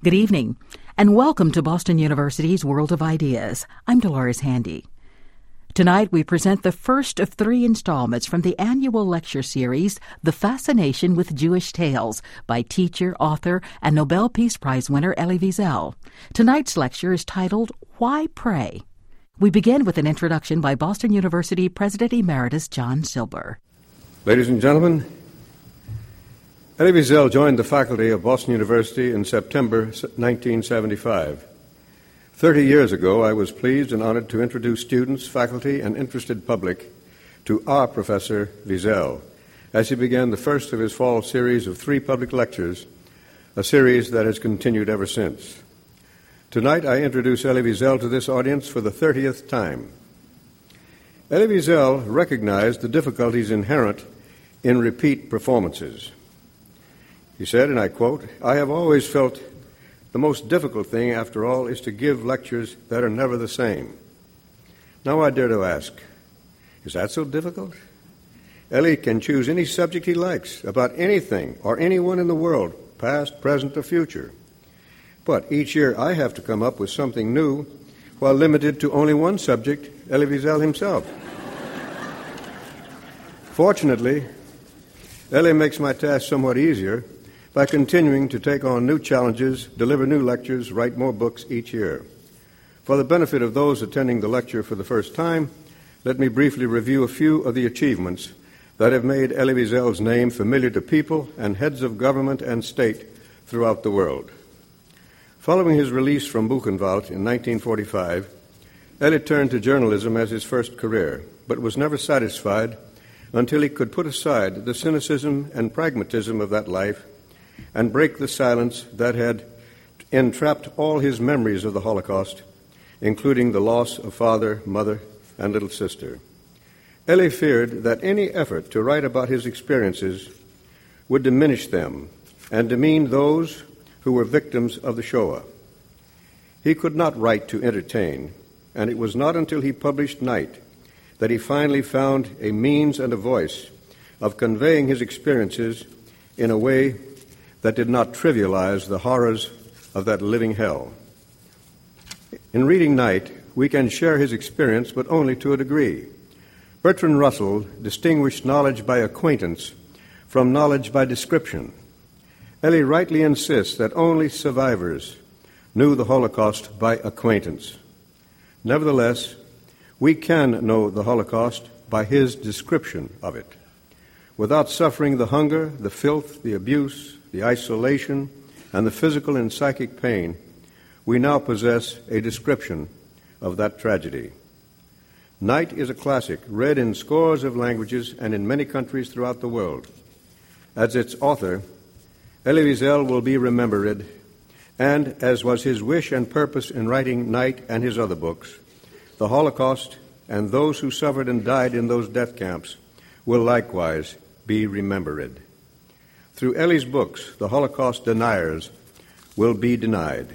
Good evening, and welcome to Boston University's World of Ideas. I'm Dolores Handy. Tonight we present the first of 3 installments from the annual lecture series, The Fascination with Jewish Tales, by teacher, author, and Nobel Peace Prize winner Elie Wiesel. Tonight's lecture is titled, Why Pray? We begin with an introduction by Boston University President Emeritus John Silber. Ladies and gentlemen, Elie Wiesel joined the faculty of Boston University in September 1975. 30 years ago, I was pleased and honored to introduce students, faculty, and interested public to our Professor Wiesel as he began the first of his fall series of 3 public lectures, a series that has continued ever since. Tonight, I introduce Elie Wiesel to this audience for the 30th time. Elie Wiesel recognized the difficulties inherent in repeat performances. He said, and I quote, "I have always felt the most difficult thing, after all, is to give lectures that are never the same." Now I dare to ask, is that so difficult? Elie can choose any subject he likes, about anything or anyone in the world, past, present, or future. But each year I have to come up with something new while limited to only one subject, Elie Wiesel himself. Fortunately, Elie makes my task somewhat easier by continuing to take on new challenges, deliver new lectures, write more books each year. For the benefit of those attending the lecture for the first time, let me briefly review a few of the achievements that have made Elie Wiesel's name familiar to people and heads of government and state throughout the world. Following his release from Buchenwald in 1945, Elie turned to journalism as his first career, but was never satisfied until he could put aside the cynicism and pragmatism of that life and break the silence that had entrapped all his memories of the Holocaust, including the loss of father, mother, and little sister. Elie feared that any effort to write about his experiences would diminish them and demean those who were victims of the Shoah. He could not write to entertain, and it was not until he published Night that he finally found a means and a voice of conveying his experiences in a way that did not trivialize the horrors of that living hell. In reading Night, we can share his experience, but only to a degree. Bertrand Russell distinguished knowledge by acquaintance from knowledge by description. Elie rightly insists that only survivors knew the Holocaust by acquaintance. Nevertheless, we can know the Holocaust by his description of it. Without suffering the hunger, the filth, the abuse, the isolation, and the physical and psychic pain, we now possess a description of that tragedy. Night is a classic, read in scores of languages and in many countries throughout the world. As its author, Elie Wiesel will be remembered, and, as was his wish and purpose in writing Night and his other books, the Holocaust and those who suffered and died in those death camps will likewise be remembered. Through Elie's books, the Holocaust deniers will be denied.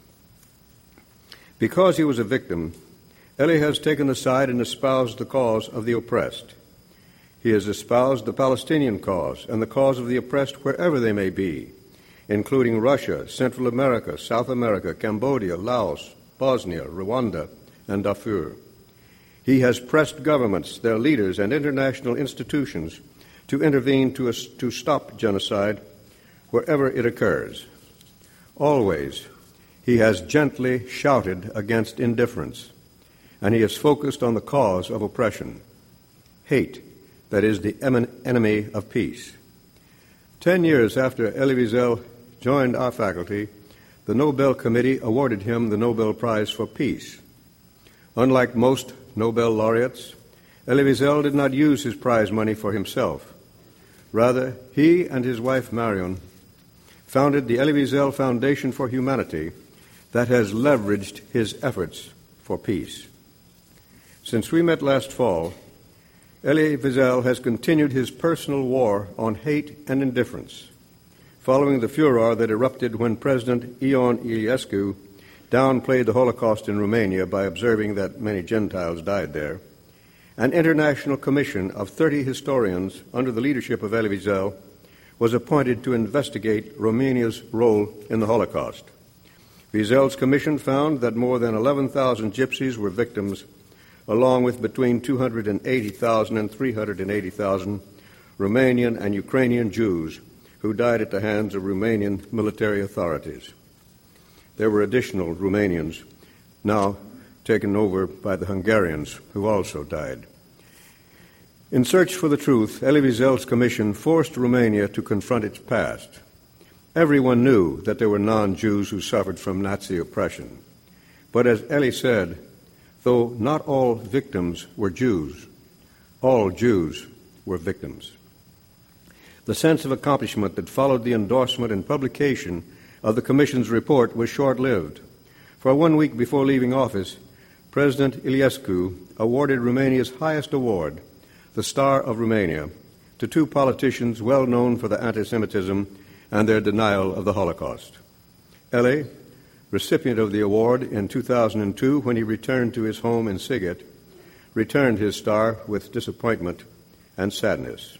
Because he was a victim, Elie has taken the side and espoused the cause of the oppressed. He has espoused the Palestinian cause and the cause of the oppressed wherever they may be, including Russia, Central America, South America, Cambodia, Laos, Bosnia, Rwanda, and Darfur. He has pressed governments, their leaders, and international institutions to intervene to stop genocide wherever it occurs. Always, he has gently shouted against indifference, and he has focused on the cause of oppression, hate, that is the enemy of peace. 10 years after Elie Wiesel joined our faculty, the Nobel Committee awarded him the Nobel Prize for Peace. Unlike most Nobel laureates, Elie Wiesel did not use his prize money for himself. Rather, he and his wife Marion founded the Elie Wiesel Foundation for Humanity that has leveraged his efforts for peace. Since we met last fall, Elie Wiesel has continued his personal war on hate and indifference, following the furor that erupted when President Ion Iliescu downplayed the Holocaust in Romania by observing that many Gentiles died there. An international commission of 30 historians under the leadership of Elie Wiesel was appointed to investigate Romania's role in the Holocaust. Wiesel's commission found that more than 11,000 gypsies were victims, along with between 280,000 and 380,000 Romanian and Ukrainian Jews who died at the hands of Romanian military authorities. There were additional Romanians now taken over by the Hungarians who also died. In search for the truth, Elie Wiesel's commission forced Romania to confront its past. Everyone knew that there were non-Jews who suffered from Nazi oppression. But as Elie said, though not all victims were Jews, all Jews were victims. The sense of accomplishment that followed the endorsement and publication of the Commission's report was short-lived. For 1 week before leaving office, President Iliescu awarded Romania's highest award, the Star of Romania, to two politicians well known for their anti-Semitism and their denial of the Holocaust. Elie, recipient of the award in 2002 when he returned to his home in Sighet, returned his star with disappointment and sadness.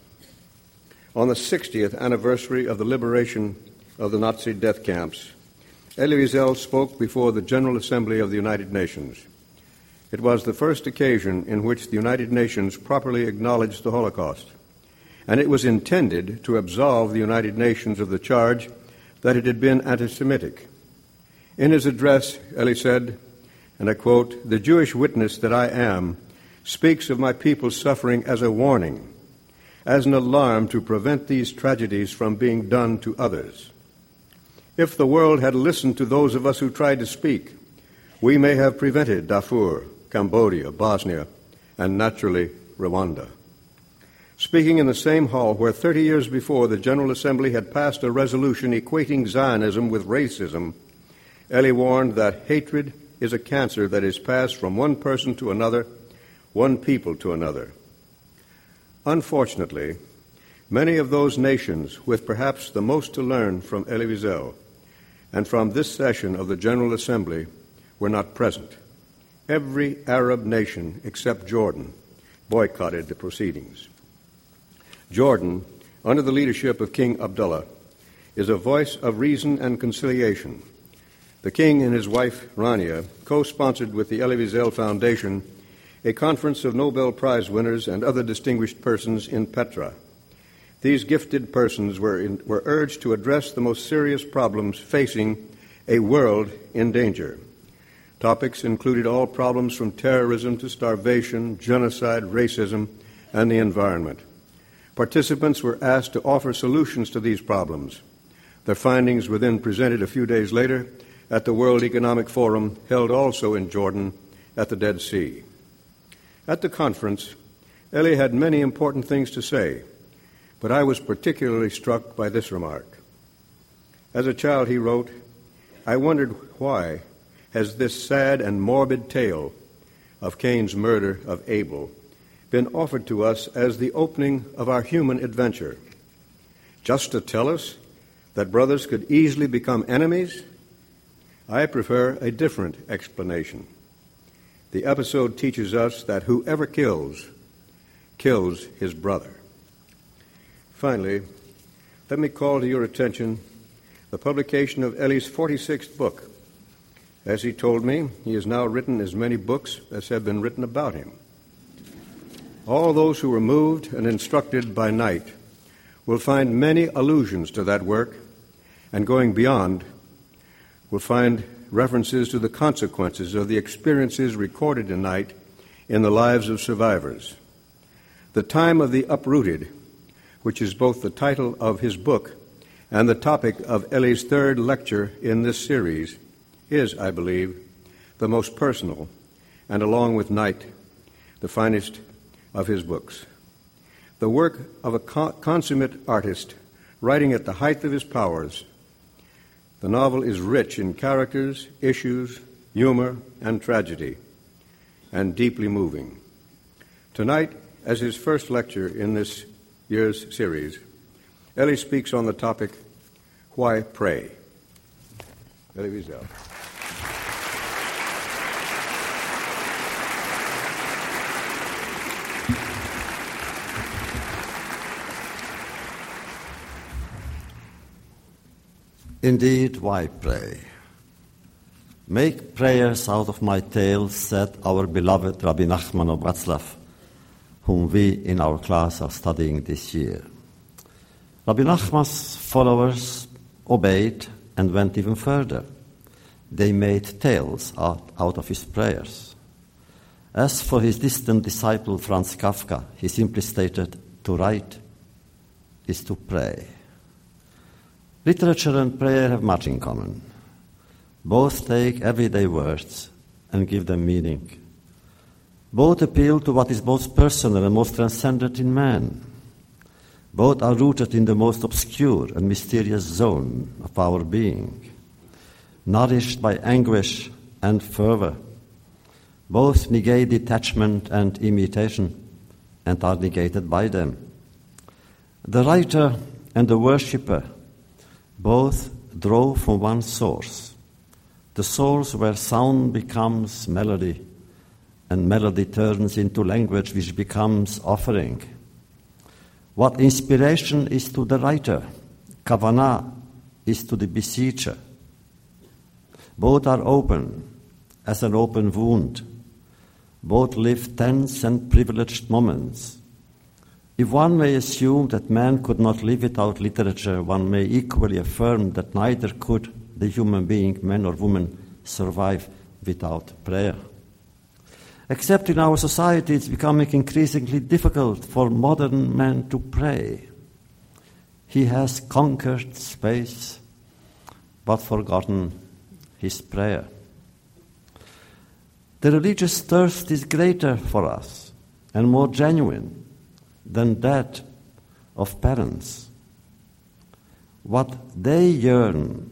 On the 60th anniversary of the liberation of the Nazi death camps, Elie Wiesel spoke before the General Assembly of the United Nations. It was the first occasion in which the United Nations properly acknowledged the Holocaust, and it was intended to absolve the United Nations of the charge that it had been anti-Semitic. In his address, Elie said, and I quote, "The Jewish witness that I am speaks of my people's suffering as a warning, as an alarm to prevent these tragedies from being done to others. If the world had listened to those of us who tried to speak, we may have prevented Darfur, Cambodia, Bosnia, and naturally Rwanda." Speaking in the same hall where 30 years before the General Assembly had passed a resolution equating Zionism with racism, Elie warned that hatred is a cancer that is passed from one person to another, one people to another. Unfortunately, many of those nations with perhaps the most to learn from Elie Wiesel and from this session of the General Assembly were not present. Every Arab nation except Jordan boycotted the proceedings. Jordan, under the leadership of King Abdullah, is a voice of reason and conciliation. The king and his wife, Rania, co-sponsored with the Elie Wiesel Foundation a conference of Nobel Prize winners and other distinguished persons in Petra. These gifted persons were urged to address the most serious problems facing a world in danger. Topics included all problems from terrorism to starvation, genocide, racism, and the environment. Participants were asked to offer solutions to these problems. Their findings were then presented a few days later at the World Economic Forum, held also in Jordan at the Dead Sea. At the conference, Elie had many important things to say, but I was particularly struck by this remark. As a child, he wrote, "I wondered why has this sad and morbid tale of Cain's murder of Abel been offered to us as the opening of our human adventure? Just to tell us that brothers could easily become enemies? I prefer a different explanation. The episode teaches us that whoever kills his brother." Finally, let me call to your attention the publication of Elie's 46th book. As he told me, he has now written as many books as have been written about him. All those who were moved and instructed by night will find many allusions to that work, and going beyond, will find references to the consequences of the experiences recorded tonight in the lives of survivors. The Time of the Uprooted, which is both the title of his book and the topic of Elie's third lecture in this series, is, I believe, the most personal, and along with Night, the finest of his books. The work of a consummate artist writing at the height of his powers. The novel is rich in characters, issues, humor, and tragedy, and deeply moving. Tonight, as his first lecture in this year's series, Elie speaks on the topic, Why Pray? Elie Wiesel. Indeed, why pray? Make prayers out of my tales, said our beloved Rabbi Nachman of Bratslav, whom we in our class are studying this year. Rabbi Nachman's followers obeyed and went even further. They made tales out of his prayers. As for his distant disciple Franz Kafka, he simply stated, to write is to pray. Literature and prayer have much in common. Both take everyday words and give them meaning. Both appeal to what is most personal and most transcendent in man. Both are rooted in the most obscure and mysterious zone of our being, nourished by anguish and fervor. Both negate detachment and imitation and are negated by them. The writer and the worshipper both draw from one source, the source where sound becomes melody and melody turns into language which becomes offering. What inspiration is to the writer, kavanah is to the beseecher. Both are open as an open wound. Both live tense and privileged moments. If one may assume that man could not live without literature, one may equally affirm that neither could the human being, man or woman, survive without prayer. Except in our society, it's becoming increasingly difficult for modern man to pray. He has conquered space, but forgotten his prayer. The religious thirst is greater for us and more genuine than that of parents. What they yearn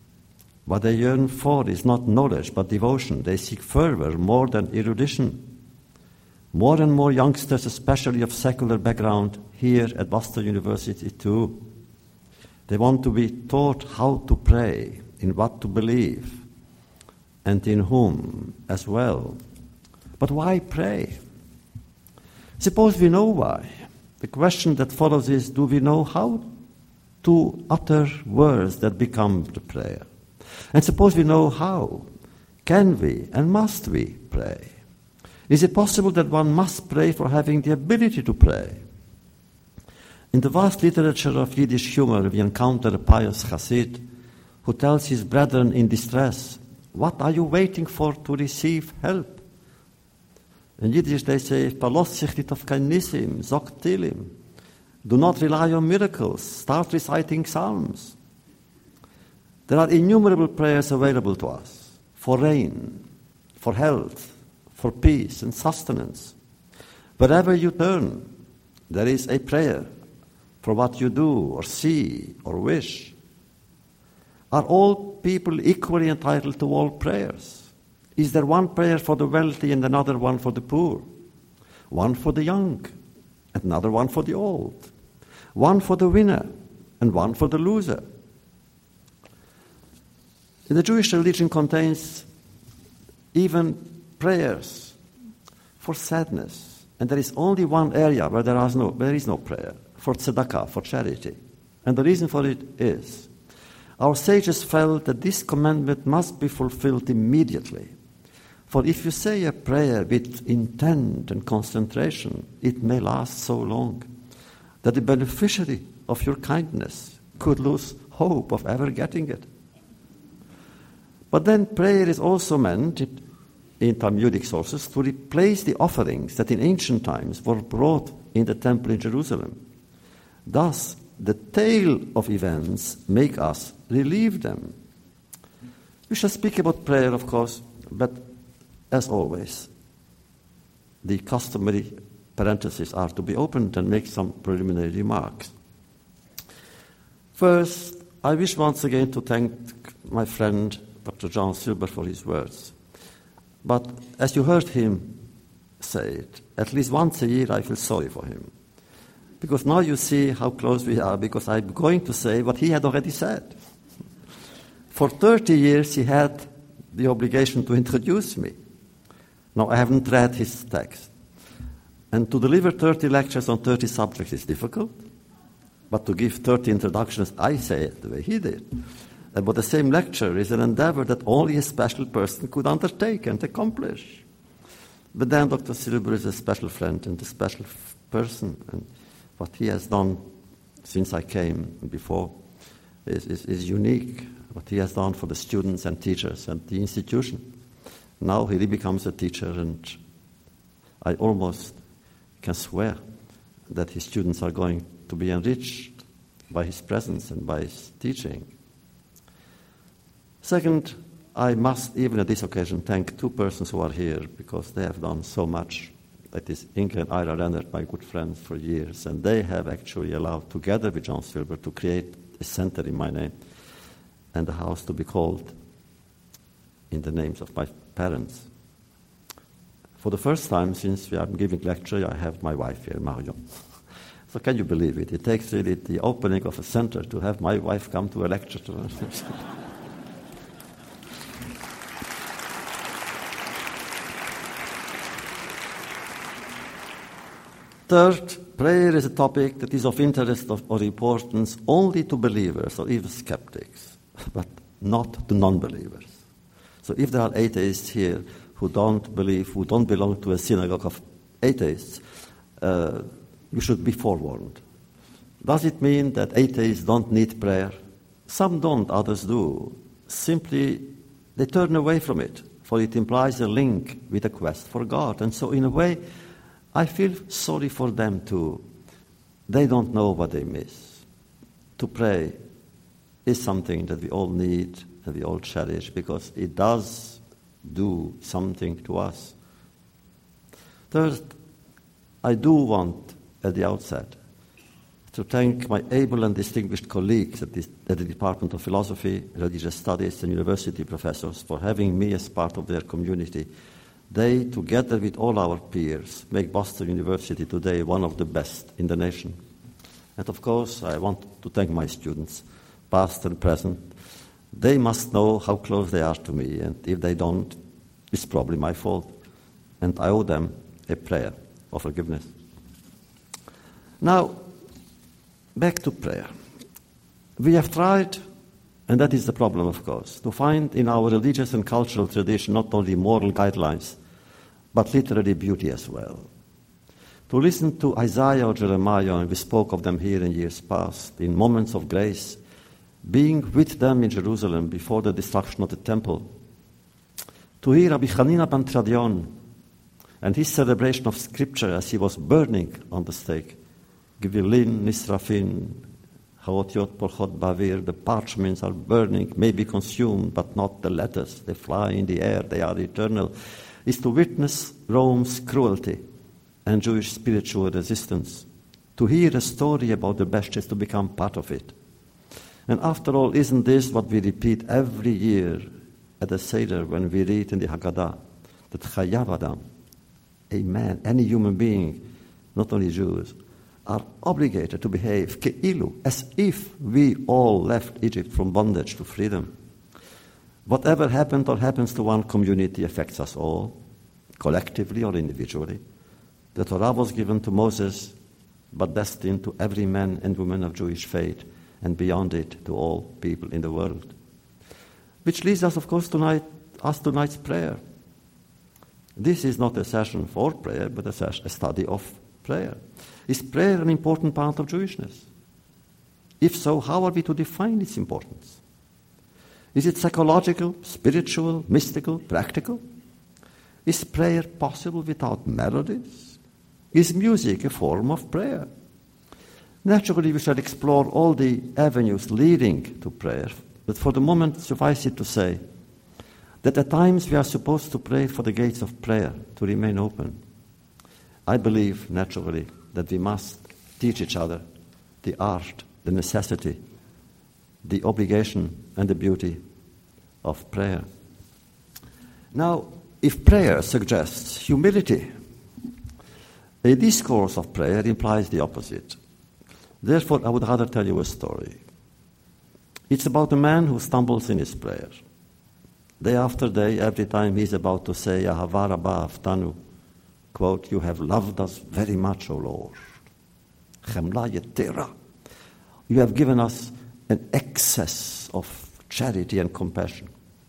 for is not knowledge but devotion. They seek fervor more than erudition. More and more youngsters, especially of secular background, here at Boston University too. They want to be taught how to pray, in what to believe, and in whom as well. But why pray? Suppose we know why. The question that follows is, do we know how to utter words that become the prayer? And suppose we know how, can we and must we pray? Is it possible that one must pray for having the ability to pray? In the vast literature of Yiddish humor, we encounter a pious Chassid who tells his brethren in distress, "What are you waiting for to receive help?" In Yiddish they say, "Verlass sich nicht auf kein Nisim, sag Tilim." Do not rely on miracles, start reciting psalms. There are innumerable prayers available to us for rain, for health, for peace and sustenance. Wherever you turn, there is a prayer for what you do or see or wish. Are all people equally entitled to all prayers? Is there one prayer for the wealthy and another one for the poor? One for the young and another one for the old? One for the winner and one for the loser? The Jewish religion contains even prayers for sadness. And there is only one area where there is no prayer, for tzedakah, for charity. And the reason for it is, our sages felt that this commandment must be fulfilled immediately. For if you say a prayer with intent and concentration, it may last so long that the beneficiary of your kindness could lose hope of ever getting it. But then prayer is also meant, in Talmudic sources, to replace the offerings that in ancient times were brought in the temple in Jerusalem. Thus, the tale of events make us relieve them. We shall speak about prayer, of course, but as always, the customary parentheses are to be opened and make some preliminary remarks. First, I wish once again to thank my friend Dr. John Silber for his words. But as you heard him say it, at least once a year I feel sorry for him. Because now you see how close we are, because I'm going to say what he had already said. For 30 years he had the obligation to introduce me. Now I haven't read his text. And to deliver 30 lectures on 30 subjects is difficult. But to give 30 introductions, I say it the way he did, But the same lecture is an endeavor that only a special person could undertake and accomplish. But then Dr. Silber is a special friend and a special person, and what he has done since I came and before is unique. What he has done for the students and teachers and the institution. Now he really becomes a teacher, and I almost can swear that his students are going to be enriched by his presence and by his teaching. Second, I must, even at this occasion, thank two persons who are here because they have done so much. That is Inge and Ira Rennert, my good friends for years, and they have actually allowed, together with John Silber, to create a center in my name and a house to be called in the names of my parents. For the first time since we are giving lecture, I have my wife here, Marion. So can you believe it? It takes really the opening of a center to have my wife come to a lecture. Third, prayer is a topic that is of interest or importance only to believers or even skeptics, but not to non-believers. So if there are atheists here who don't believe, who don't belong to a synagogue of atheists, you should be forewarned. Does it mean that atheists don't need prayer? Some don't, others do. Simply, they turn away from it, for it implies a link with a quest for God. And so, in a way, I feel sorry for them too. They don't know what they miss. To pray is something that we all need, that we all cherish, because it does do something to us. Third, I do want, at the outset, to thank my able and distinguished colleagues at the Department of Philosophy, Religious Studies, and university professors for having me as part of their community. They, together with all our peers, make Boston University today one of the best in the nation. And of course, I want to thank my students, past and present. They must know how close they are to me, and if they don't, it's probably my fault. And I owe them a prayer of forgiveness. Now, back to prayer. We have tried, and that is the problem, of course, to find in our religious and cultural tradition not only moral guidelines, but literary beauty as well. To listen to Isaiah or Jeremiah, and we spoke of them here in years past, in moments of grace, being with them in Jerusalem before the destruction of the temple. To hear Rabbi Hanina ben Tradion and his celebration of Scripture as he was burning on the stake. Gvilin, Nisrafin, Haotiot, Porchot, Bavir, the parchments are burning, may be consumed, but not the letters. They fly in the air, they are eternal. Is to witness Rome's cruelty and Jewish spiritual resistance. To hear a story about the Best is to become part of it. And after all, isn't this what we repeat every year at the Seder when we read in the Haggadah? That Chayav Adam, a man, any human being, not only Jews, are obligated to behave ke'ilu, as if we all left Egypt from bondage to freedom. Whatever happened or happens to one community affects us all, collectively or individually. The Torah was given to Moses, but destined to every man and woman of Jewish faith, and beyond it to all people in the world. Which leads us, of course, tonight's prayer. This is not a session for prayer, but a study of prayer. Is prayer an important part of Jewishness? If so, how are we to define its importance? Is it psychological, spiritual, mystical, practical? Is prayer possible without melodies? Is music a form of prayer? Naturally, we shall explore all the avenues leading to prayer, but for the moment, suffice it to say that at times we are supposed to pray for the gates of prayer to remain open. I believe, naturally, that we must teach each other the art, the necessity, the obligation, and the beauty of prayer. Now, if prayer suggests humility, a discourse of prayer implies the opposite. Therefore, I would rather tell you a story. It's about a man who stumbles in his prayer. Day after day, every time he's about to say, Ahava Rabbah Aftanu, quote, you have loved us very much, O Lord. Chemla Yetera. You have given us an excess of charity and compassion.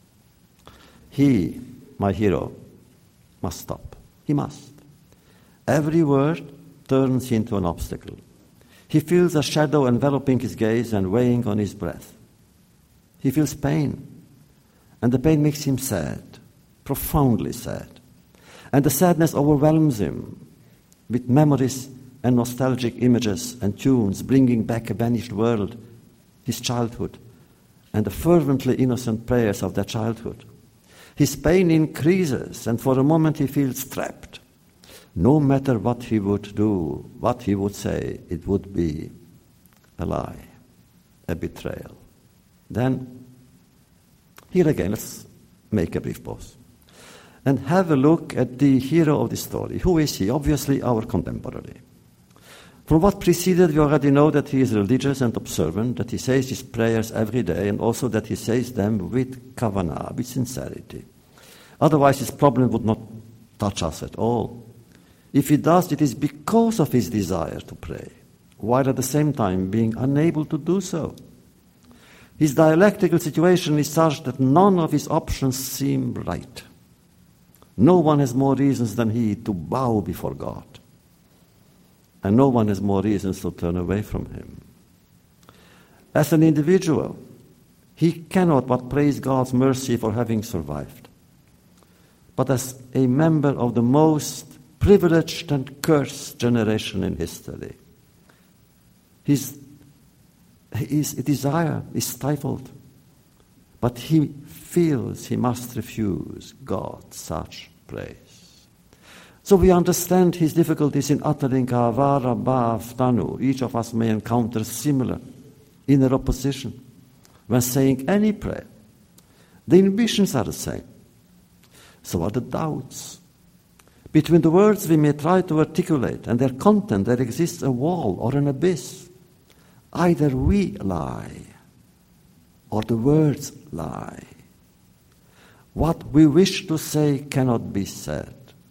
He, my hero, must stop. He must. Every word turns into an obstacle. He feels a shadow enveloping his gaze and weighing on his breath. He feels pain, and the pain makes him sad, profoundly sad. And the sadness overwhelms him with memories and nostalgic images and tunes, bringing back a vanished world, his childhood, and the fervently innocent prayers of that childhood. His pain increases, and for a moment he feels trapped. No matter what he would do, what he would say, it would be a lie, a betrayal. Then, here again, let's make a brief pause and have a look at the hero of the story. Who is he? Obviously, our contemporary. From what preceded, we already know that he is religious and observant, that he says his prayers every day, and also that he says them with kavanah, with sincerity. Otherwise, his problem would not touch us at all. If he does, it is because of his desire to pray, while at the same time being unable to do so. His dialectical situation is such that none of his options seem right. No one has more reasons than he to bow before God. And no one has more reasons to turn away from him. As an individual, he cannot but praise God's mercy for having survived. But as a member of the most privileged and cursed generation in history, his desire is stifled, but he feels he must refuse God such praise. So we understand his difficulties in uttering Ava Rabbah Avtanu. Each of us may encounter similar inner opposition when saying any prayer. The inhibitions are the same. So are the doubts. Between the words we may try to articulate and their content, there exists a wall or an abyss. Either we lie or the words lie. What we wish to say cannot be said.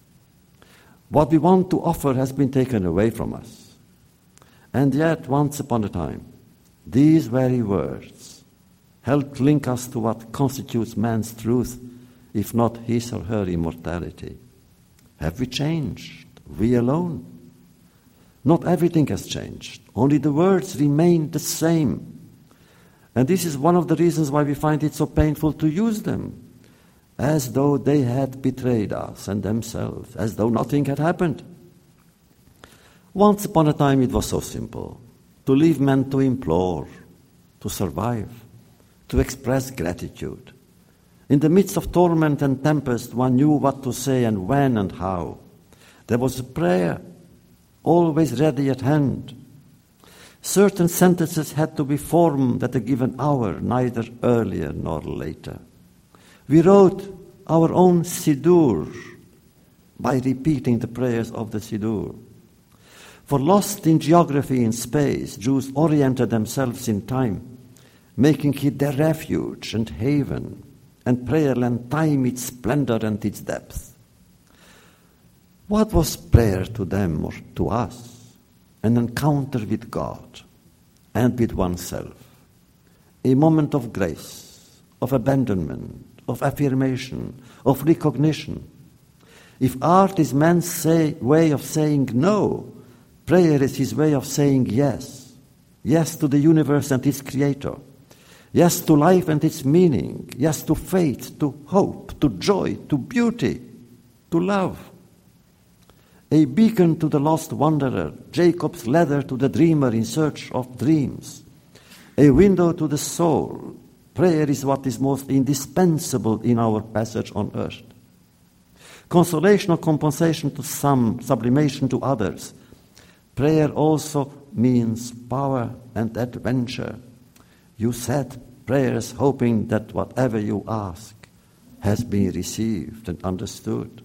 What we want to offer has been taken away from us. And yet, once upon a time, these very words helped link us to what constitutes man's truth, if not his or her immortality. Have we changed? We alone? Not everything has changed. Only the words remain the same. And this is one of the reasons why we find it so painful to use them, as though they had betrayed us and themselves, as though nothing had happened. Once upon a time it was so simple to leave men to implore, to survive, to express gratitude. In the midst of torment and tempest, one knew what to say and when and how. There was a prayer, always ready at hand. Certain sentences had to be formed at a given hour, neither earlier nor later. We wrote our own Siddur by repeating the prayers of the Siddur. For lost in geography and space, Jews oriented themselves in time, making it their refuge and haven, and prayer lent time its splendor and its depth. What was prayer to them or to us? An encounter with God and with oneself. A moment of grace, of abandonment, of affirmation, of recognition. If art is man's way of saying no, prayer is his way of saying yes. Yes to the universe and its creator. Yes to life and its meaning. Yes to faith, to hope, to joy, to beauty, to love. A beacon to the lost wanderer, Jacob's ladder to the dreamer in search of dreams. A window to the soul. Prayer is what is most indispensable in our passage on earth. Consolation or compensation to some, sublimation to others. Prayer also means power and adventure. You said prayers hoping that whatever you ask has been received and understood.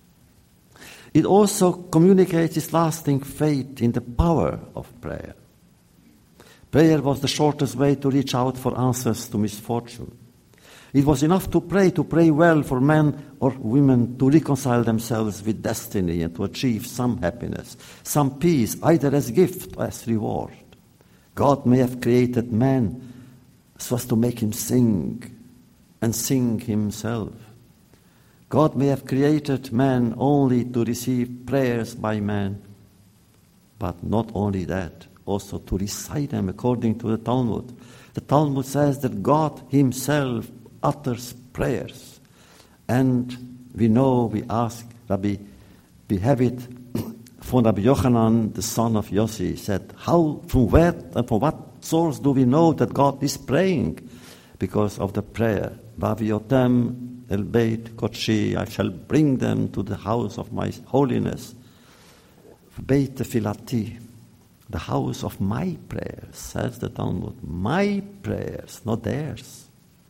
It also communicates its lasting faith in the power of prayer. Prayer was the shortest way to reach out for answers to misfortune. It was enough to pray well for men or women to reconcile themselves with destiny and to achieve some happiness, some peace, either as gift or as reward. God may have created man so as to make him sing and sing himself. God may have created man only to receive prayers by man, but not only that, also to recite them according to the Talmud. The Talmud says that God himself utters prayers. And we know, we ask Rabbi, we have it from Rabbi Yochanan, the son of Yossi, said, how, from where and from what source do we know that God is praying? Because of the prayer. Vaviotem el beit kodshi, I shall bring them to the house of my holiness. Beit tefilati, the house of my prayers, says the Talmud. My prayers, not theirs.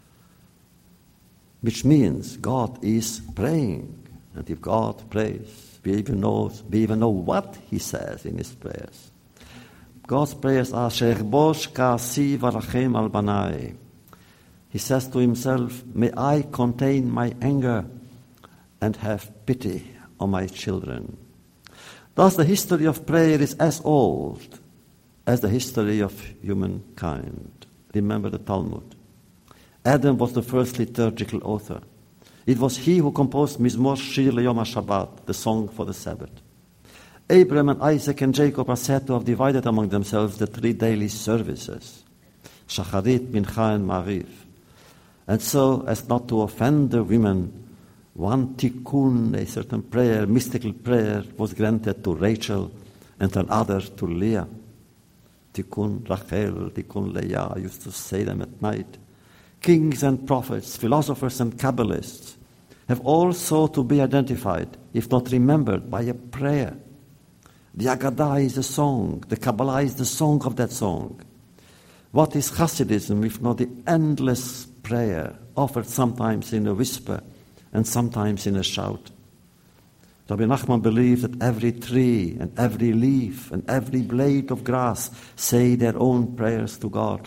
Which means God is praying. And if God prays, we even know what he says in his prayers. God's prayers are Shechbosh kasi varachem al banai. He says to himself, may I contain my anger and have pity on my children. Thus the history of prayer is as old as the history of humankind. Remember the Talmud. Adam was the first liturgical author. It was he who composed Mizmor Shir Leyom HaShabbat, the song for the Sabbath. Abraham and Isaac and Jacob are said to have divided among themselves the 3 daily services, Shacharit, Mincha, and Ma'ariv. And so, as not to offend the women, one tikkun, a certain prayer, mystical prayer, was granted to Rachel and another to Leah. Tikkun Rachel, Tikkun Leah, I used to say them at night. Kings and prophets, philosophers and Kabbalists have all sought to be identified, if not remembered, by a prayer. The Agadah is a song. The Kabbalah is the song of that song. What is Hasidism if not the endless prayer, offered sometimes in a whisper and sometimes in a shout? Rabbi Nachman believed that every tree and every leaf and every blade of grass say their own prayers to God.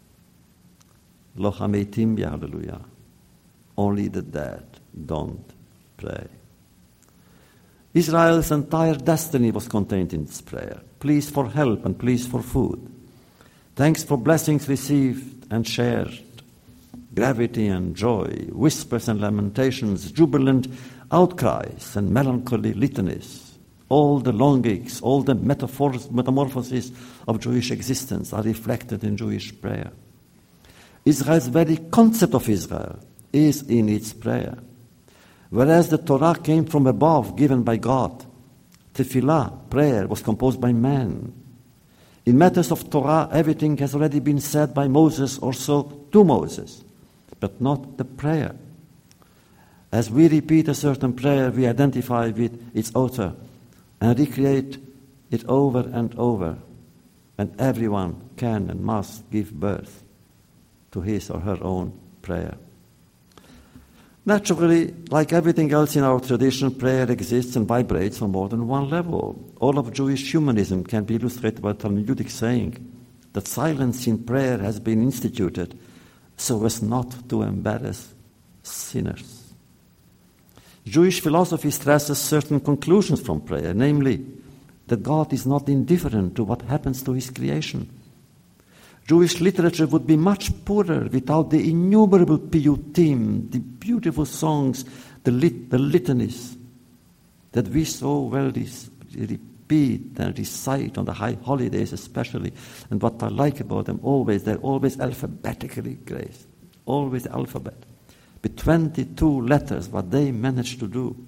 Lo hameitim hallelujah. Only the dead don't pray. Israel's entire destiny was contained in this prayer. Pleas for help and pleas for food. Thanks for blessings received and shared. Gravity and joy, whispers and lamentations, jubilant outcries and melancholy litanies. All the longings, all the metamorphoses of Jewish existence are reflected in Jewish prayer. Israel's very concept of Israel is in its prayer. Whereas the Torah came from above, given by God, Tefillah, prayer, was composed by man. In matters of Torah, everything has already been said by Moses or so to Moses, but not the prayer. As we repeat a certain prayer, we identify with its author and recreate it over and over, and everyone can and must give birth to his or her own prayer. Naturally, like everything else in our tradition, prayer exists and vibrates on more than one level. All of Jewish humanism can be illustrated by a Talmudic saying that silence in prayer has been instituted so as not to embarrass sinners. Jewish philosophy stresses certain conclusions from prayer, namely, that God is not indifferent to what happens to his creation. Jewish literature would be much poorer without the innumerable piyutim, the beautiful songs, the litanies that we so well repeat and recite on the high holidays especially. And what I like about them always, they're always alphabetically graced, always the alphabet. With 22 letters, what they managed to do.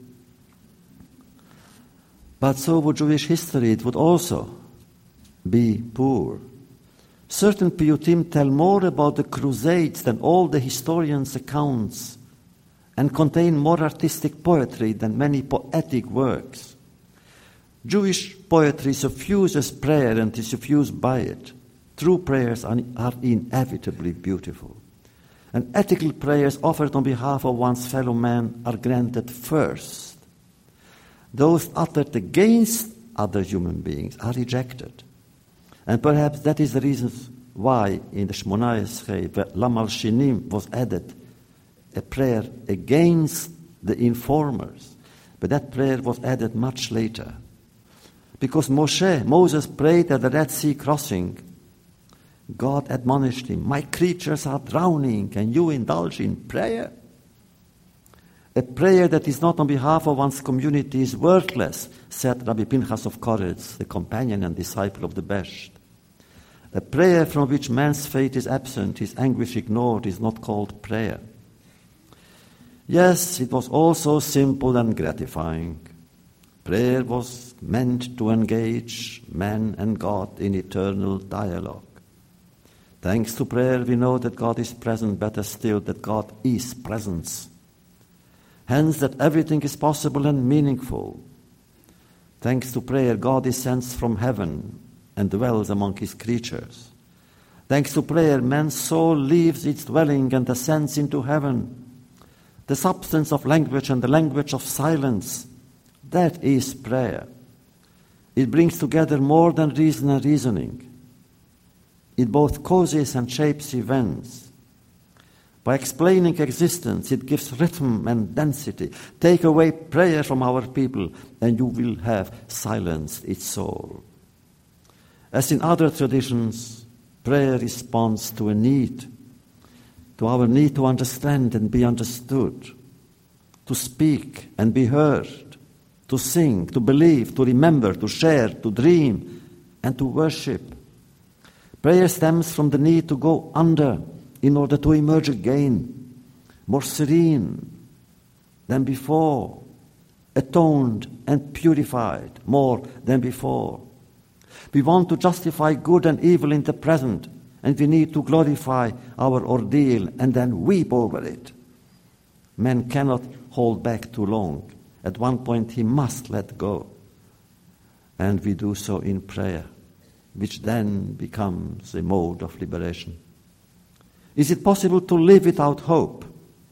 But so would Jewish history, it would also be poor. Certain piyutim tell more about the Crusades than all the historians' accounts and contain more artistic poetry than many poetic works. Jewish poetry suffuses prayer and is suffused by it. True prayers are inevitably beautiful. And ethical prayers offered on behalf of one's fellow man are granted first. Those uttered against other human beings are rejected. And perhaps that is the reason why in the Shmona Esrei, the Lamalshinim was added a prayer against the informers. But that prayer was added much later. Because Moses prayed at the Red Sea crossing. God admonished him, "My creatures are drowning, and you indulge in prayer?" A prayer that is not on behalf of one's community is worthless, said Rabbi Pinchas of Koretz, the companion and disciple of the Besht. A prayer from which man's faith is absent, his anguish ignored, is not called prayer. Yes, it was also simple and gratifying. Prayer was meant to engage man and God in eternal dialogue. Thanks to prayer, we know that God is present, better still, that God is presence. Hence, that everything is possible and meaningful. Thanks to prayer, God is sent from heaven and dwells among his creatures. Thanks to prayer, man's soul leaves its dwelling and ascends into heaven. The substance of language and the language of silence, that is prayer. It brings together more than reason and reasoning. It both causes and shapes events. By explaining existence, it gives rhythm and density. Take away prayer from our people, and you will have silenced its soul. As in other traditions, prayer responds to a need, to our need to understand and be understood, to speak and be heard, to sing, to believe, to remember, to share, to dream, and to worship. Prayer stems from the need to go under in order to emerge again, more serene than before, atoned and purified more than before. We want to justify good and evil in the present, and we need to glorify our ordeal and then weep over it. Man cannot hold back too long. At one point he must let go. And we do so in prayer, which then becomes a mode of liberation. Is it possible to live without hope?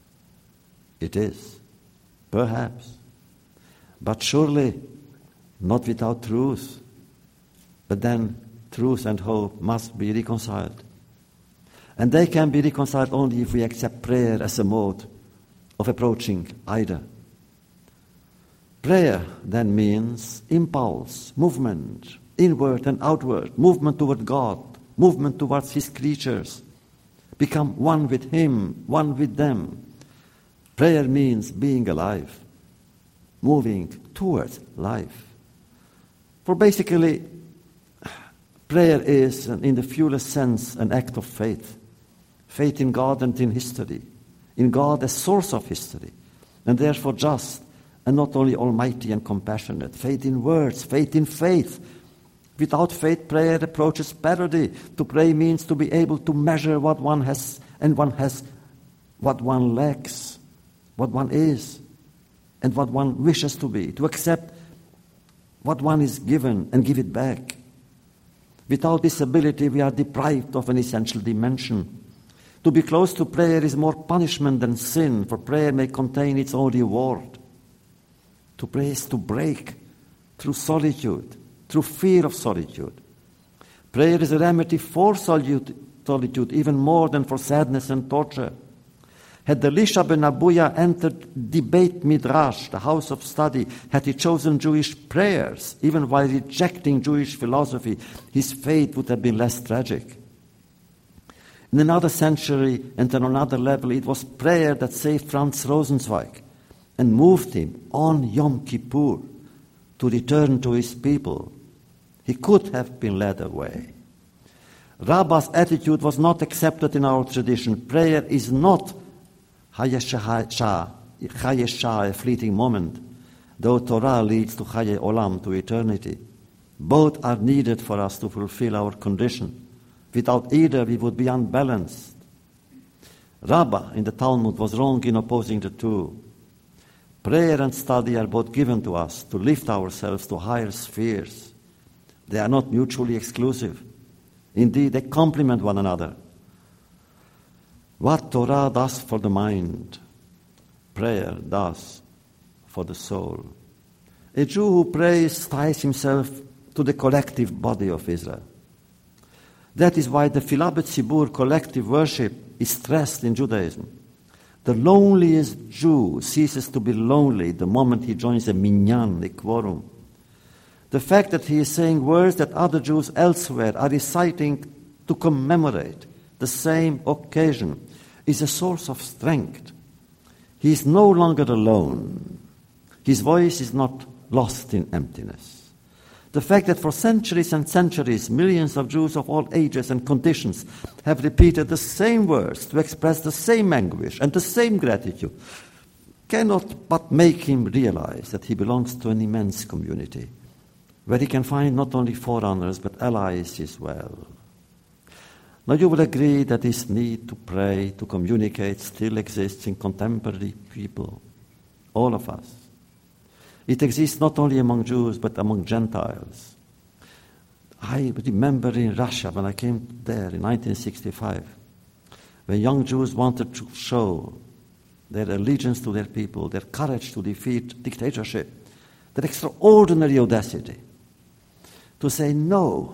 It is, perhaps. But surely not without truth. But then truth and hope must be reconciled. And they can be reconciled only if we accept prayer as a mode of approaching either. Prayer then means impulse, movement, inward and outward, movement toward God, movement towards his creatures. Become one with him, one with them. Prayer means being alive, moving towards life. For basically, prayer is, in the fullest sense, an act of faith. Faith in God and in history. In God as source of history. And therefore just, and not only almighty and compassionate. Faith in words, faith in faith. Without faith, prayer approaches parody. To pray means to be able to measure what one has, and one has what one lacks, what one is, and what one wishes to be. To accept what one is given and give it back. Without this ability, we are deprived of an essential dimension. To be close to prayer is more punishment than sin, for prayer may contain its own reward. To pray is to break through solitude, through fear of solitude. Prayer is a remedy for solitude, even more than for sadness and torture. Had Elisha ben Abuya entered the Beit Midrash, the house of study, had he chosen Jewish prayers, even while rejecting Jewish philosophy, his fate would have been less tragic. In another century and on another level, it was prayer that saved Franz Rosenzweig and moved him on Yom Kippur to return to his people. He could have been led away. Rabbah's attitude was not accepted in our tradition. Prayer is not Chayeshah, a fleeting moment, though Torah leads to Chaye Olam, to eternity. Both are needed for us to fulfill our condition. Without either, we would be unbalanced. Rabbah in the Talmud was wrong in opposing the two. Prayer and study are both given to us to lift ourselves to higher spheres. They are not mutually exclusive. Indeed, they complement one another. What Torah does for the mind, prayer does for the soul. A Jew who prays ties himself to the collective body of Israel. That is why the Filah B'Tzibur, collective worship, is stressed in Judaism. The loneliest Jew ceases to be lonely the moment he joins a minyan, a quorum. The fact that he is saying words that other Jews elsewhere are reciting to commemorate the same occasion is a source of strength. He is no longer alone. His voice is not lost in emptiness. The fact that for centuries and centuries, millions of Jews of all ages and conditions have repeated the same words to express the same anguish and the same gratitude cannot but make him realize that he belongs to an immense community, where he can find not only forerunners but allies as well. Now you will agree that this need to pray, to communicate, still exists in contemporary people, all of us. It exists not only among Jews but among Gentiles. I remember in Russia when I came there in 1965, when young Jews wanted to show their allegiance to their people, their courage to defeat dictatorship, their extraordinary audacity to say no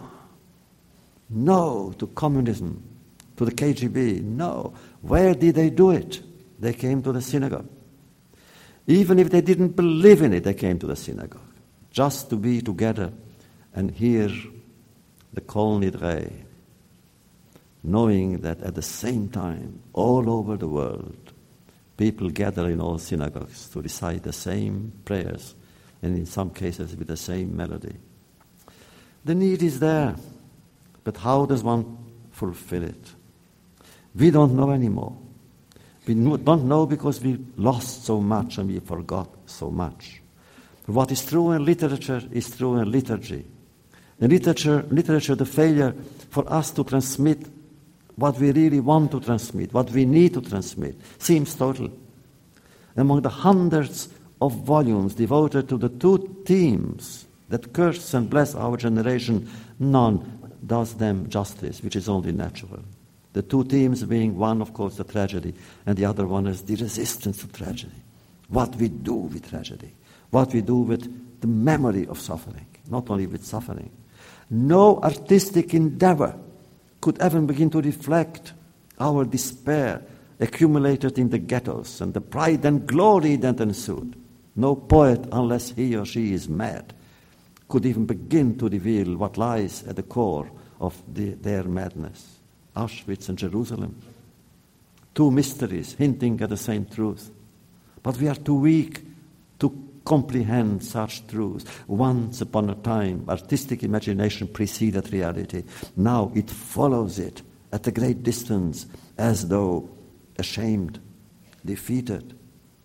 to communism, to the KGB, no. Where did they do it? They came to the synagogue. Even if they didn't believe in it, they came to the synagogue, just to be together and hear the Kol Nidrei, knowing that at the same time, all over the world, people gather in all synagogues to recite the same prayers, and in some cases with the same melody. The need is there, but how does one fulfill it? We don't know anymore. We don't know because we lost so much and we forgot so much. What is true in literature is true in liturgy. In literature, the failure for us to transmit what we really want to transmit, what we need to transmit, seems total. Among the hundreds of volumes devoted to the two themes that curse and bless our generation, none does them justice, which is only natural. The two themes being one, of course, the tragedy, and the other one is the resistance to tragedy. What we do with tragedy, what we do with the memory of suffering, not only with suffering. No artistic endeavor could ever begin to reflect our despair accumulated in the ghettos and the pride and glory that ensued. No poet, unless he or she is mad, could even begin to reveal what lies at the core of their madness. Auschwitz and Jerusalem. Two mysteries hinting at the same truth. But we are too weak to comprehend such truths. Once upon a time, artistic imagination preceded reality. Now it follows it at a great distance, as though ashamed, defeated.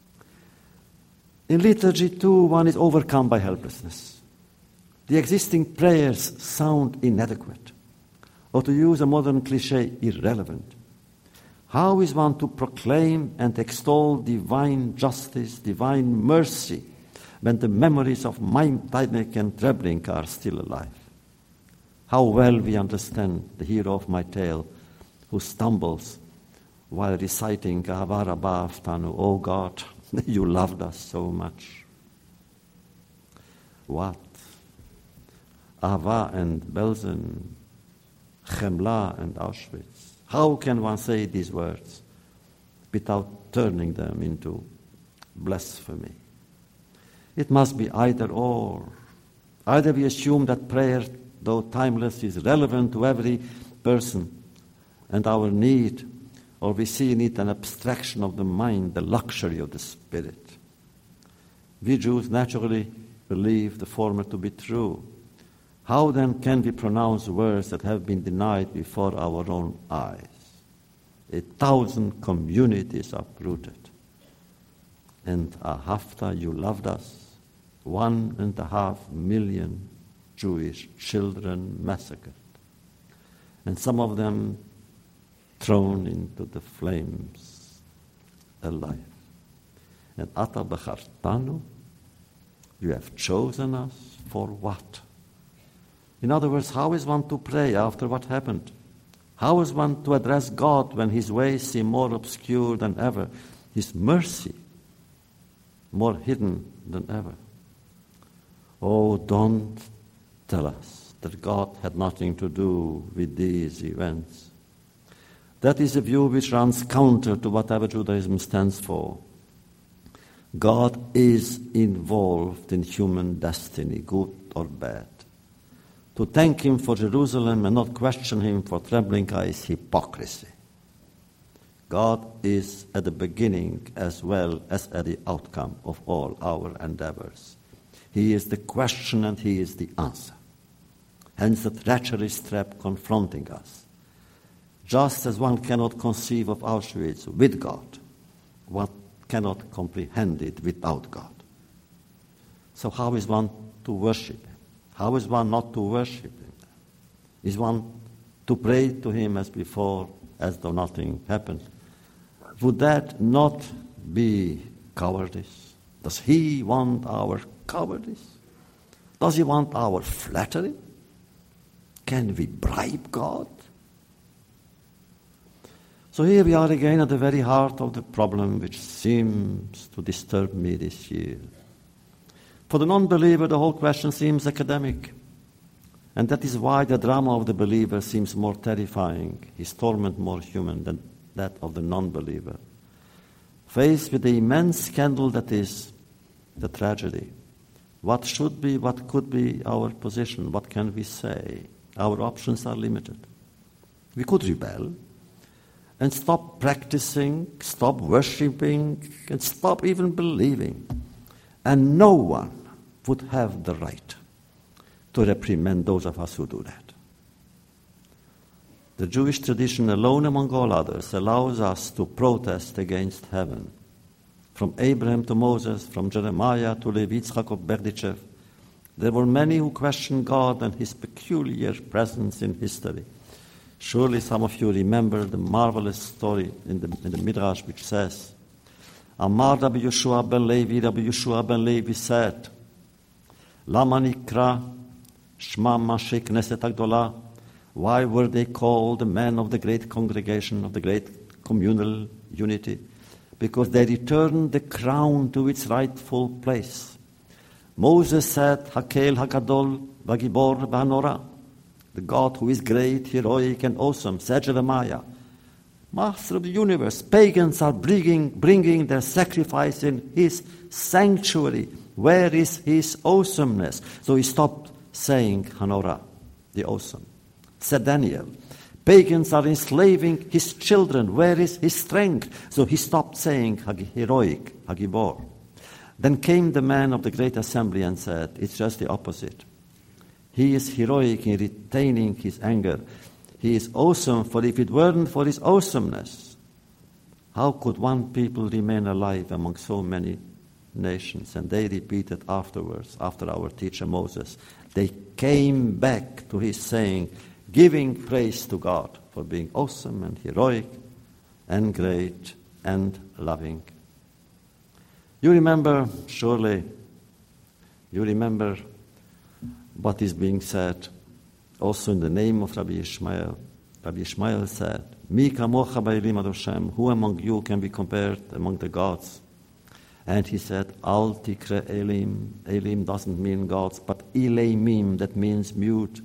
In liturgy, too, one is overcome by helplessness. The existing prayers sound inadequate, or to use a modern cliché, irrelevant. How is one to proclaim and extol divine justice, divine mercy, when the memories of Meinteinek and Treblinka are still alive? How well we understand the hero of my tale, who stumbles while reciting Ahava Rabbah Aftanu, oh God, you loved us so much. What? Ahava and Belsen, Chemla and Auschwitz. How can one say these words without turning them into blasphemy? It must be either or. Either we assume that prayer, though timeless, is relevant to every person and our need, or we see in it an abstraction of the mind, the luxury of the spirit. We Jews naturally believe the former to be true. How then can we pronounce words that have been denied before our own eyes? 1,000 communities uprooted. And Ahavta, you loved us. 1.5 million Jewish children massacred. And some of them thrown into the flames alive. And Ata Bechartanu, you have chosen us for what? In other words, how is one to pray after what happened? How is one to address God when his ways seem more obscure than ever, his mercy more hidden than ever? Oh, don't tell us that God had nothing to do with these events. That is a view which runs counter to whatever Judaism stands for. God is involved in human destiny, good or bad. To thank him for Jerusalem and not question him for trembling eyes, hypocrisy. God is at the beginning as well as at the outcome of all our endeavors. He is the question and he is the answer. Hence the treacherous trap confronting us. Just as one cannot conceive of Auschwitz with God, one cannot comprehend it without God. So how is one to worship him? How is one not to worship him? Is one to pray to him as before, as though nothing happened? Would that not be cowardice? Does he want our cowardice? Does he want our flattery? Can we bribe God? So here we are again at the very heart of the problem which seems to disturb me this year. For the non-believer, the whole question seems academic. And that is why the drama of the believer seems more terrifying, his torment more human than that of the non-believer. Faced with the immense scandal that is the tragedy, what should be, what could be our position? What can we say? Our options are limited. We could rebel and stop practicing, stop worshipping, and stop even believing. And no one would have the right to reprimand those of us who do that. The Jewish tradition alone among all others allows us to protest against heaven. From Abraham to Moses, from Jeremiah to Levi Yitzchak of Berdichev, there were many who questioned God and his peculiar presence in history. Surely some of you remember the marvelous story in the Midrash which says, Amar Rabbi Yeshua ben Levi said, Lama nikra shma mashe knesset agdola. Why were they called the men of the great congregation, of the great communal unity? Because they returned the crown to its rightful place. Moses said, Hakel Hakadol Vagibor Vanora. The God who is great, heroic, and awesome, said Jeremiah. Master of the universe, pagans are bringing their sacrifice in his sanctuary. Where is his awesomeness? So he stopped saying Hanora, the awesome. Said Daniel, pagans are enslaving his children. Where is his strength? So he stopped saying heroic, Hagibor. Then came the man of the great assembly and said, it's just the opposite. He is heroic in retaining his anger. He is awesome, for if it weren't for his awesomeness, how could one people remain alive among so many nations? And they repeated afterwards, after our teacher Moses, they came back to his saying, giving praise to God for being awesome and heroic and great and loving. You remember, surely, you remember what is being said also in the name of Rabbi Ishmael. Rabbi Ishmael said, Mi kamocha ba'elim ad Hashem, who among you can be compared among the gods? And he said, Al tikre Elim. Elim doesn't mean gods, but Ileimim, that means mute.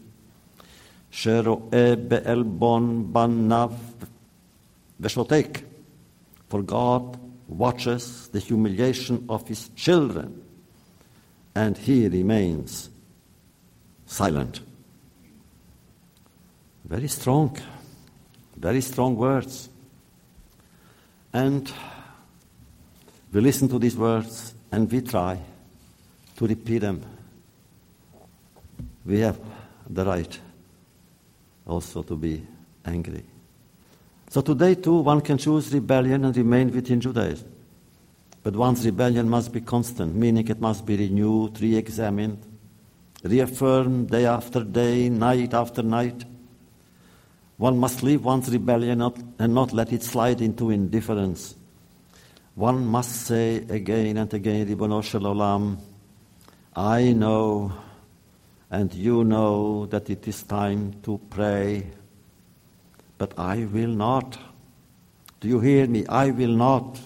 Shero'e be'elbon banav veshotek. For God watches the humiliation of his children, and he remains silent. Very strong words. And we listen to these words and we try to repeat them. We have the right also to be angry. So today too one can choose rebellion and remain within Judaism. But one's rebellion must be constant, meaning it must be renewed, re-examined, reaffirmed day after day, night after night. One must leave one's rebellion and not let it slide into indifference. One must say again and again, Ribono Shel Olam, I know and you know that it is time to pray, but I will not. Do you hear me? I will not.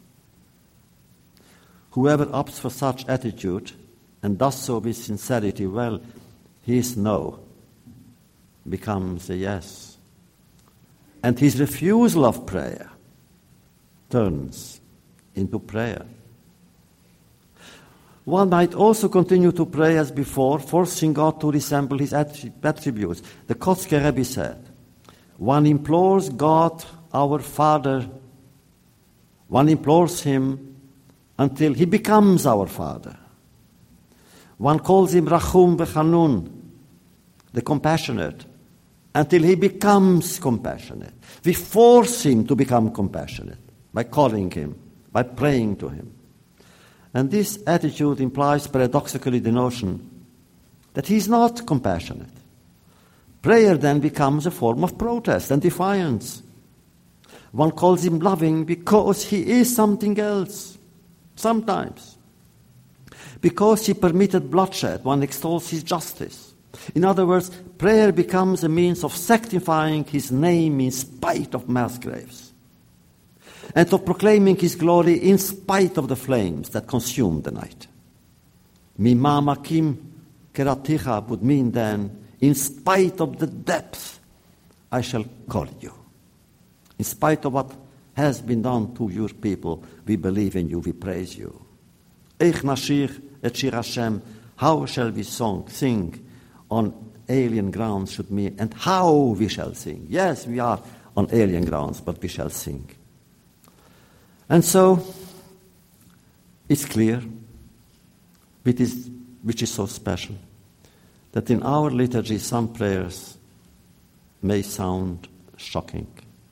Whoever opts for such attitude and does so with sincerity, well, his no becomes a yes. And his refusal of prayer turns into prayer. One might also continue to pray as before, forcing God to resemble his attributes. The Kotzker Rebbe said, one implores God, our Father, one implores him until he becomes our Father. One calls him Rachum v'Chanun, the compassionate, until he becomes compassionate. We force him to become compassionate by calling him, by praying to him. And this attitude implies paradoxically the notion that he is not compassionate. Prayer then becomes a form of protest and defiance. One calls him loving because he is something else, sometimes. Because he permitted bloodshed, one extols his justice. In other words, prayer becomes a means of sanctifying his name in spite of mass graves, and of proclaiming his glory in spite of the flames that consume the night. Mimamakim keraticha would mean then, in spite of the depth, I shall call you. In spite of what has been done to your people, we believe in you, we praise you. Eich nashir et shir Hashem, how shall we sing on alien grounds should mean, and how we shall sing. Yes, we are on alien grounds, but we shall sing. And so, it's clear, which is so special, that in our liturgy some prayers may sound shocking.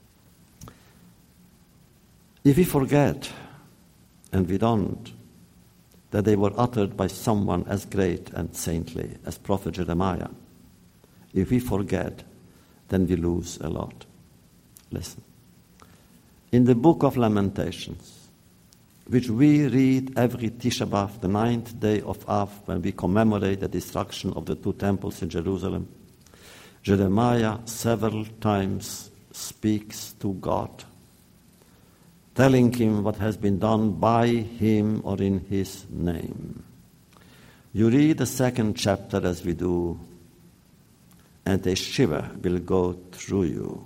If we forget, and we don't, that they were uttered by someone as great and saintly as Prophet Jeremiah, if we forget, then we lose a lot. Listen. In the book of Lamentations, which we read every Tisha B'Av, the 9th day of Av, when we commemorate the destruction of the 2 temples in Jerusalem, Jeremiah several times speaks to God, telling him what has been done by him or in his name. You read the 2nd chapter as we do, and a shiver will go through you.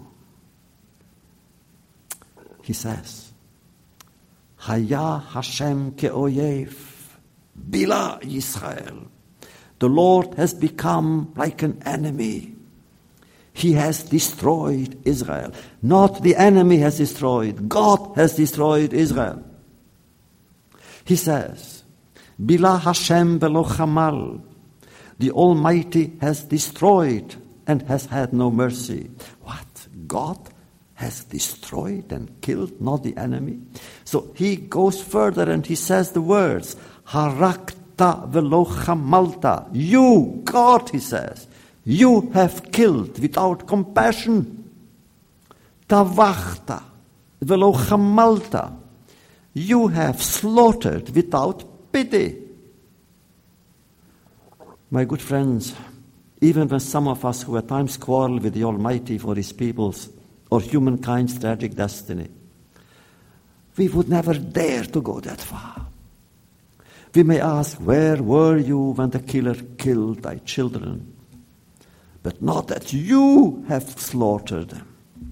He says, Haya Hashem ke'oyev, bila Yisrael. The Lord has become like an enemy. He has destroyed Israel. Not the enemy has destroyed. God has destroyed Israel. He says, Bila Hashem velo chamal. The Almighty has destroyed and has had no mercy. What? God has destroyed and killed, not the enemy? So he goes further and he says the words, Harakta velo chamalta. You, God, he says, you have killed without compassion. Tavachta velo chamalta. You have slaughtered without pity. My good friends, even when some of us who at times quarrel with the Almighty for his people's or humankind's tragic destiny, we would never dare to go that far. We may ask, where were you when the killer killed thy children? But not that you have slaughtered them.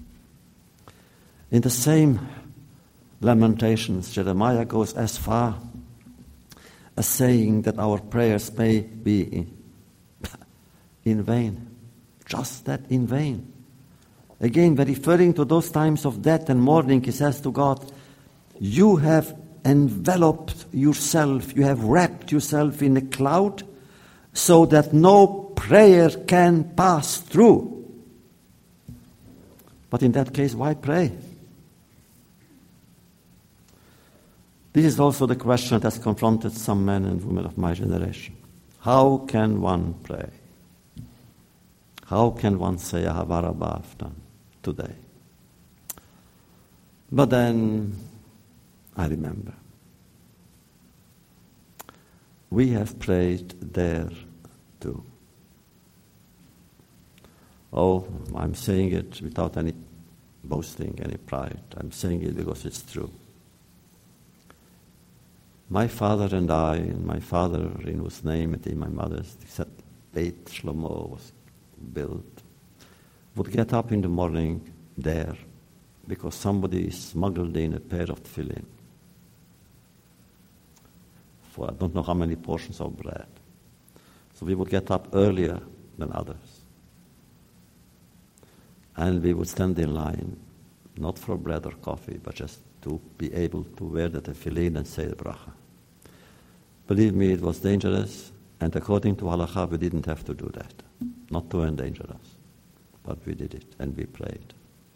In the same Lamentations, Jeremiah goes as far as saying that our prayers may be in vain. Just that, in vain. Again, by referring to those times of death and mourning, he says to God, you have enveloped yourself, you have wrapped yourself in a cloud so that no prayer can pass through. But in that case, why pray? This is also the question that has confronted some men and women of my generation. How can one pray? How can one say Ahava Rabbah today? But then I remember. We have prayed there too. Oh, I'm saying it without any boasting, any pride. I'm saying it because it's true. My father and I, and my father in whose name and in my mother's, said Beit Shlomo was built, would get up in the morning there because somebody smuggled in a pair of tefillin. for I don't know how many portions of bread. So we would get up earlier than others. And we would stand in line, not for bread or coffee, but just to be able to wear the tefillin and say the bracha. Believe me, it was dangerous, and according to halakha, we didn't have to do that. Not to endanger us, but we did it, and we prayed.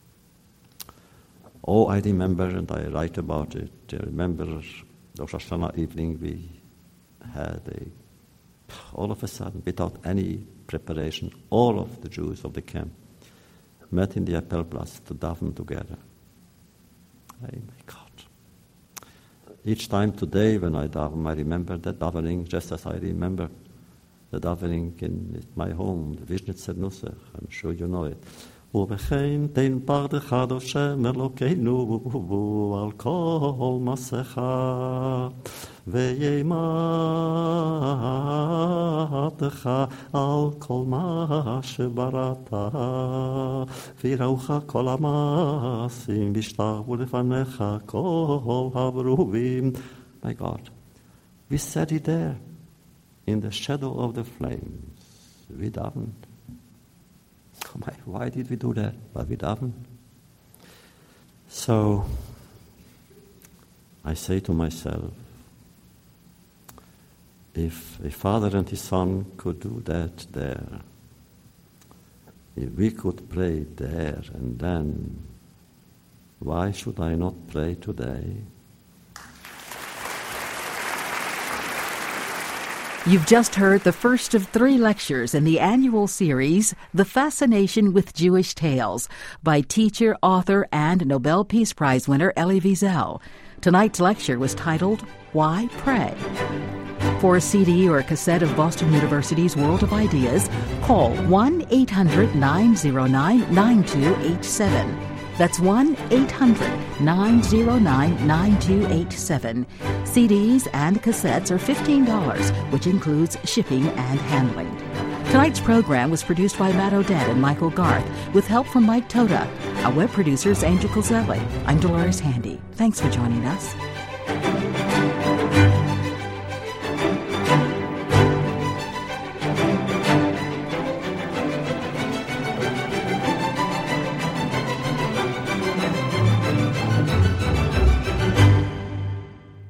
Oh, I remember, and I write about it, I remember Rosh Hashanah evening, we had all of a sudden, without any preparation, all of the Jews of the camp met in the Appelplatz to daven together. Oh my God. Each time today when I daven, I remember that davening just as I remember the davening in my home, the Vishnitzer Nusach. I'm sure you know it. ובכן תן פרדך השם אלוקינו על כל מסך וימתך על כל מה שבראת ויראוך כל המעשים וישתחוו לפניך כל הברואים. My God, we sat it there in the shadow of the flames. We davened. Oh my, why did we do that? But we davened. So I say to myself, if a father and his son could do that there, if we could pray there and then, why should I not pray today? You've just heard the first of 3 lectures in the annual series, The Fascination with Jewish Tales, by teacher, author, and Nobel Peace Prize winner Elie Wiesel. Tonight's lecture was titled, Why Pray? For a CD or a cassette of Boston University's World of Ideas, call 1-800-909-9287. That's 1-800-909-9287. CDs and cassettes are $15, which includes shipping and handling. Tonight's program was produced by Matt Odette and Michael Garth, with help from Mike Toda. Our web producer is Angel Coselli. I'm Dolores Handy. Thanks for joining us.